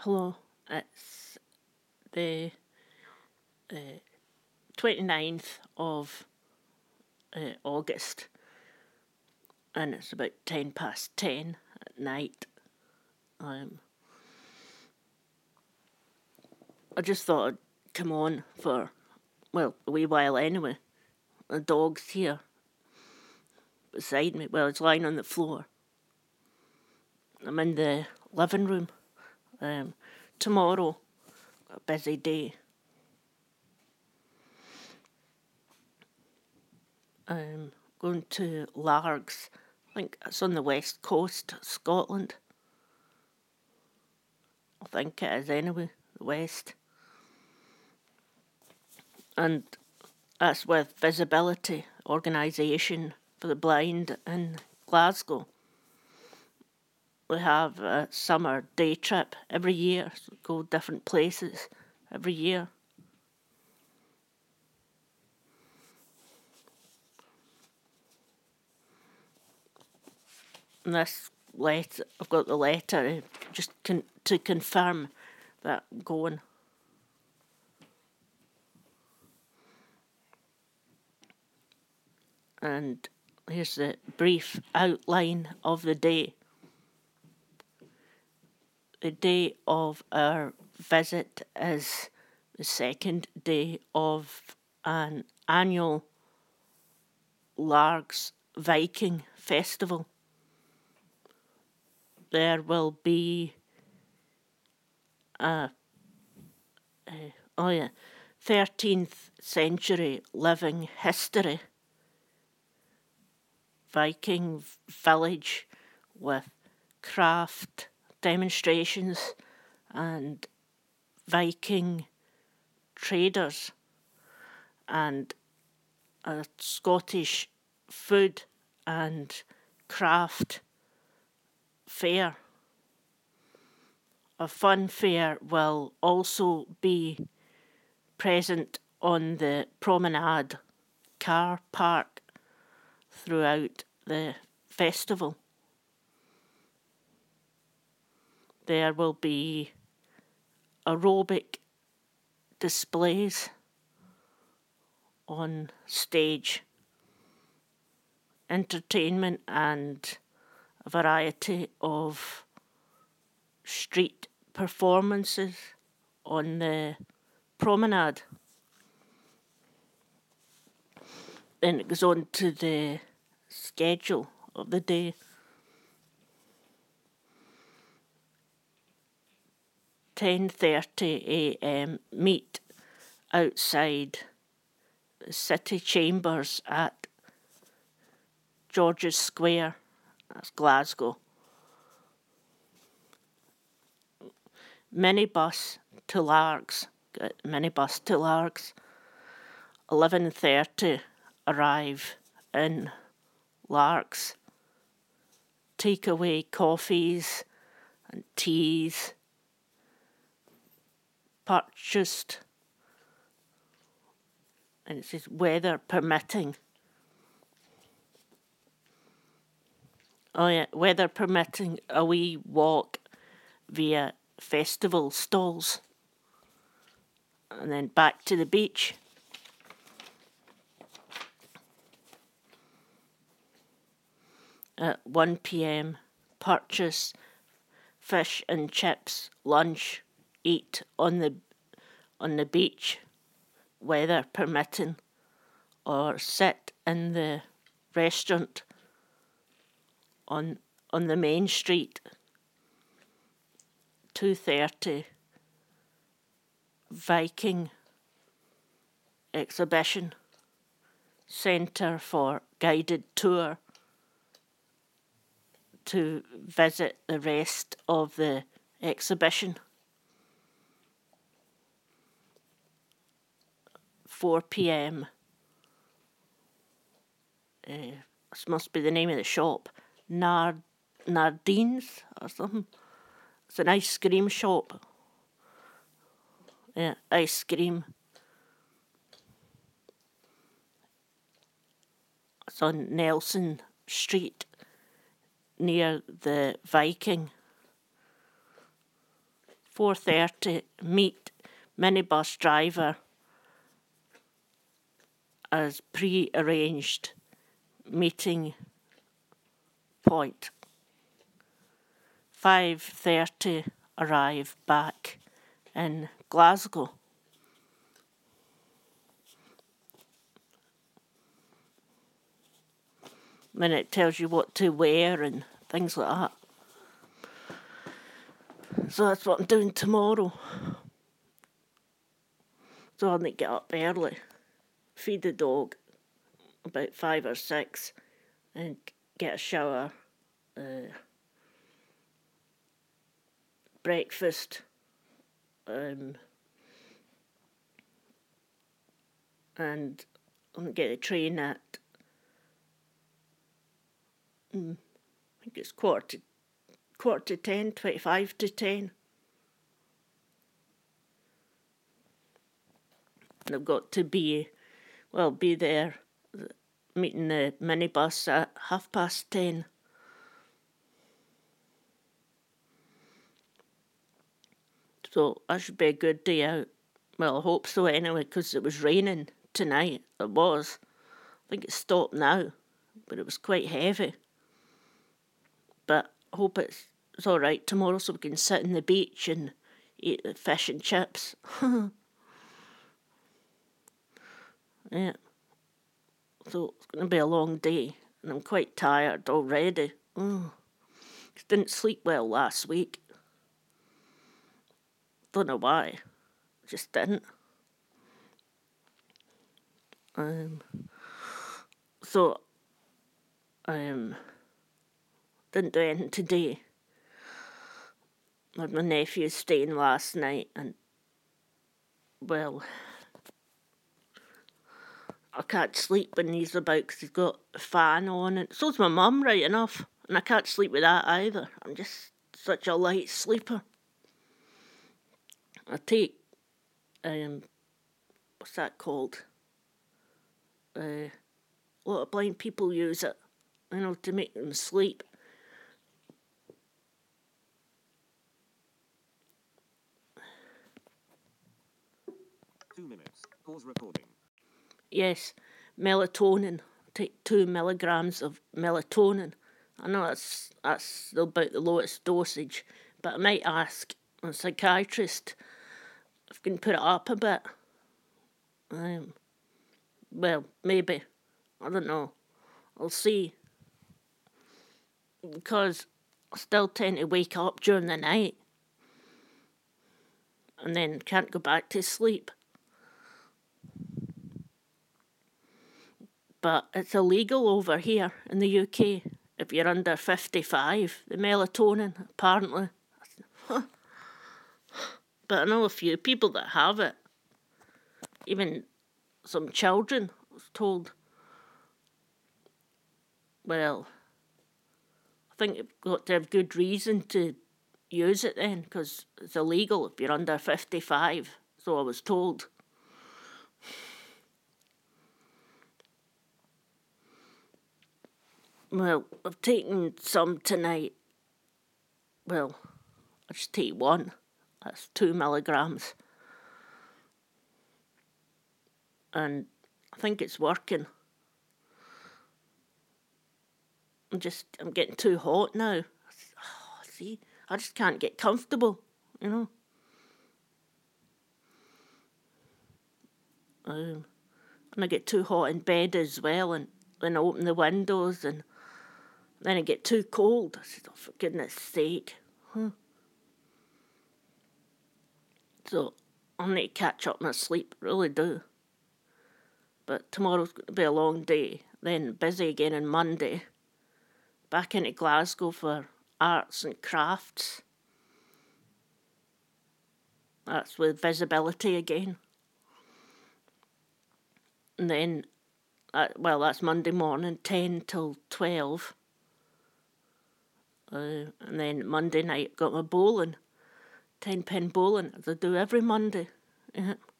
Hello, it's the 29th of August, and it's about 10 past 10 at night. I just thought I'd come on for, a wee while anyway. The dog's here beside me. Well, it's lying on the floor. I'm in the living room. Tomorrow, a busy day. I'm going to Largs. I think it's on the west coast, Scotland. I think it is anyway, the west. And that's with Visibility Organisation for the Blind in Glasgow. We have a summer day trip every year, so we go different places every year. And this letter, I've got the letter just to confirm that I'm going. And here's the brief outline of the day. The day of our visit is the second day of an annual Largs Viking festival. There will be 13th century living history Viking village with craft demonstrations and Viking traders and a Scottish food and craft fair. A fun fair will also be present on the promenade car park throughout the festival. There will be aerobic displays on stage, entertainment and a variety of street performances on the promenade. Then it goes on to the schedule of the day. 10:30 a.m. meet outside the city chambers at George's Square, that's Glasgow. Minibus to Largs. 11:30 arrive in Largs. Take away coffees and teas purchased, and it says weather permitting. Weather permitting, a wee walk via festival stalls and then back to the beach. At 1 p.m, purchase fish and chips, lunch, eat on the beach, weather permitting, or sit in the restaurant on the main street. 2:30 Viking exhibition, centre for guided tour to visit the rest of the exhibition. 4 p.m. This must be the name of the shop, Nardine's or something. It's an ice cream shop. Yeah, ice cream. It's on Nelson Street near the Viking 4:30, meet minibus driver as pre-arranged meeting point. 5:30, arrive back in Glasgow. Then it tells you what to wear and things like that. So that's what I'm doing tomorrow. So I'll need to get up early, feed the dog about 5 or 6, and get a shower, breakfast, and I'm going to get the train at, I think it's quarter to 10, 25 to 10. And I've got to be there, meeting the minibus at 10:30. So that should be a good day out. Well, I hope so anyway, because it was raining tonight. It was. I think it's stopped now, but it was quite heavy. But I hope it's all right tomorrow so we can sit on the beach and eat the fish and chips. Yeah. So it's going to be a long day, and I'm quite tired already. Didn't sleep well last week. Don't know why. Just didn't. So didn't do anything today. I had my nephew staying last night, and well, I can't sleep when he's about because he's got a fan on, and so's my mum, right enough, and I can't sleep with that either. I'm just such a light sleeper. I take, what's that called? A lot of blind people use it, to make them sleep. Pause recording. Yes, melatonin. Take 2 milligrams of melatonin. I know that's about the lowest dosage, but I might ask a psychiatrist if we can put it up a bit. Well, maybe. I don't know. I'll see. Because I still tend to wake up during the night and then can't go back to sleep. But it's illegal over here in the UK if you're under 55, the melatonin, apparently. But I know a few people that have it. Even some children, I was told. Well, I think you've got to have good reason to use it then, because it's illegal if you're under 55, so I was told. Well, I've taken some tonight. Well, I just take one. That's 2 milligrams. And I think it's working. I'm getting too hot now. See, I just can't get comfortable, And I get too hot in bed as well, and then I open the windows, and then I get too cold. I said, oh, for goodness sake. So I need to catch up my sleep, really do. But tomorrow's going to be a long day, then busy again on Monday. Back into Glasgow for arts and crafts. That's with visibility again. And then, that's Monday morning, 10 till 12. And then Monday night, got my bowling, 10-pin bowling, as I do every Monday. Yeah.